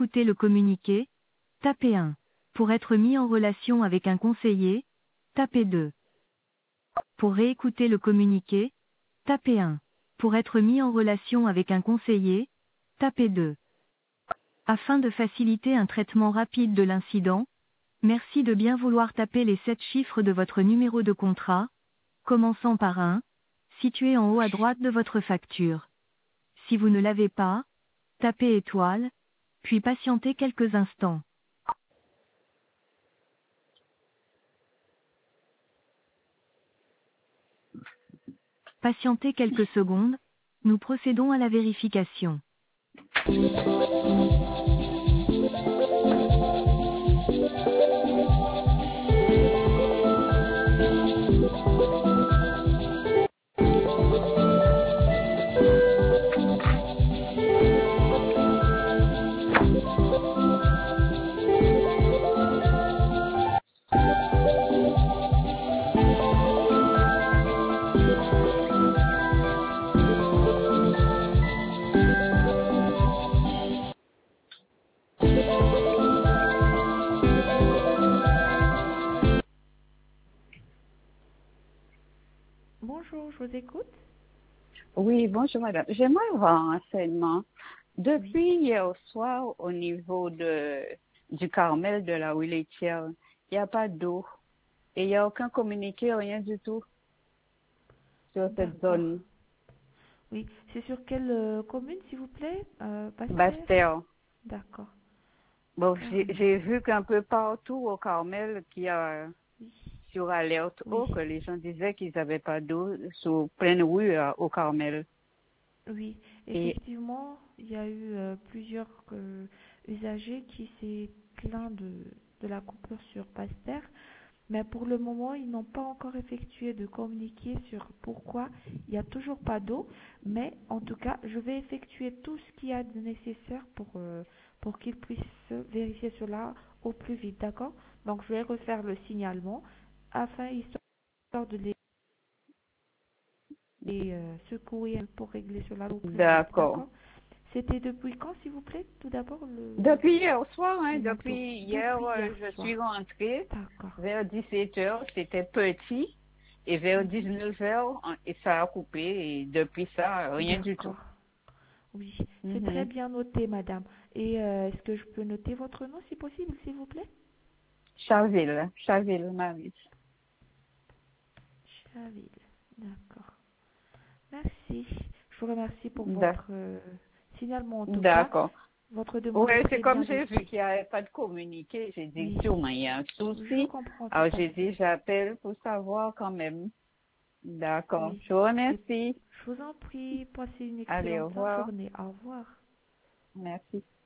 réécouter le communiqué, tapez 1. Pour être mis en relation avec un conseiller, tapez 2. Pour réécouter le communiqué, tapez 1. Pour être mis en relation avec un conseiller, tapez 2. Afin de faciliter un traitement rapide de l'incident, merci de bien vouloir taper les 7 chiffres de votre numéro de contrat, commençant par 1, situé en haut à droite de votre facture. Si vous ne l'avez pas, tapez étoile, puis patientez quelques instants. Patientez quelques secondes, nous procédons à la vérification. Bonjour, je vous écoute. Oui, bonjour madame. J'aimerais avoir un renseignement. Depuis Oui. hier soir, au niveau du Carmel de la Huiletière, il n'y a pas d'eau. Et il n'y a aucun communiqué, rien du tout sur cette D'accord. zone. Oui, c'est sur quelle commune, s'il vous plaît? Bastère? Bastère. D'accord. Bon, Carmel. j'ai vu qu'un peu partout au Carmel, qu'il y a Oui. sur alerte Oui. eau, que les gens disaient qu'ils n'avaient pas d'eau sur pleine rue au Carmel. Oui, Et effectivement, il y a eu plusieurs usagers qui s'est plaint de la coupure sur Pasteur, mais pour le moment, ils n'ont pas encore effectué de communiqué sur pourquoi il n'y a toujours pas d'eau, mais en tout cas, je vais effectuer tout ce qu'il y a de nécessaire pour qu'ils puissent vérifier cela au plus vite, d'accord? Donc, je vais refaire le signalement afin histoire de les secourir pour régler cela au plus vite, d'accord. d'accord? C'était depuis quand, s'il vous plaît, tout d'abord Depuis hier soir, hein, le manque d'eau? depuis hier, Depuis hier je suis soir. rentrée D'accord. vers 17 heures, c'était petit, et vers Mhm. 19 heures, et ça a coupé, et depuis ça, rien du tout. D'accord. Oui, c'est très Mhm. bien noté, madame. Et est-ce que je peux noter votre nom, si possible, s'il vous plaît? Chaville, Marie. Chaville. D'accord. Merci. Je vous remercie pour D'ac- votre signalement, en tout cas. D'accord. Votre demande Oui, est c'est très bien comme j'ai vu reçue. qu'il n'y avait pas de communiqué, j'ai dit Oui, sûrement il y a un je souci. comprends tout Alors à j'ai fait. dit j'appelle pour savoir quand même. D'accord. Oui. Je vous C'est- remercie. Je vous en prie, passez une Allez, au excellente fin de revoir. journée. Au revoir. Merci.